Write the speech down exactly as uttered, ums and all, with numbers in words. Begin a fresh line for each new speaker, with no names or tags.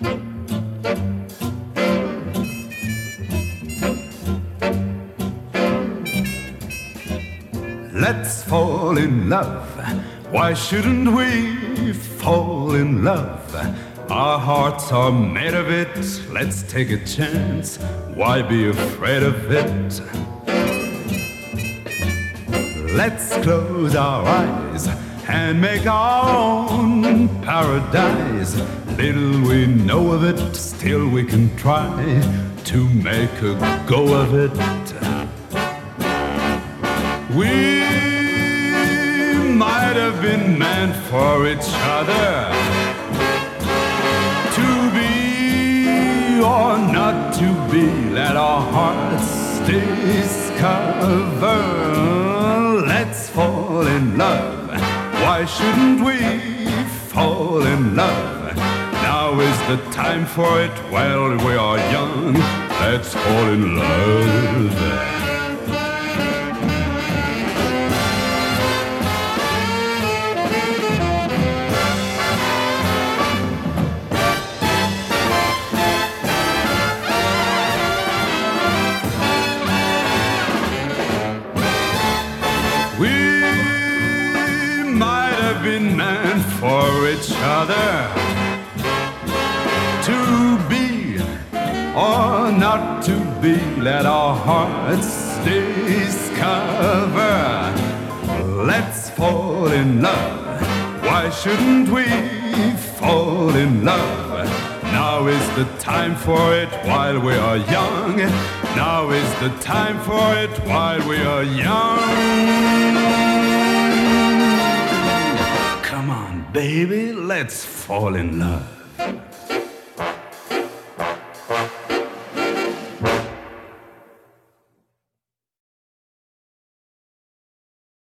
Let's fall in love. Why shouldn't we fall in love? Our hearts are made of it. Let's take a chance. Why be afraid of it? Let's close our eyes and make our own paradise. Little we know of it, still we can try to make a go of it. We might have been meant for each other, to be or not to be. Let our hearts discover. Let's fall in love. Why shouldn't we fall in love? Now is the time for it while we are young. Let's fall in love. We might have been meant for each other, to be or not to be. Let our hearts discover. Let's fall in love. Why shouldn't we fall in love? Now is the time for it while we are young. Now is the time for it while we are young. Come on, baby, let's fall in love.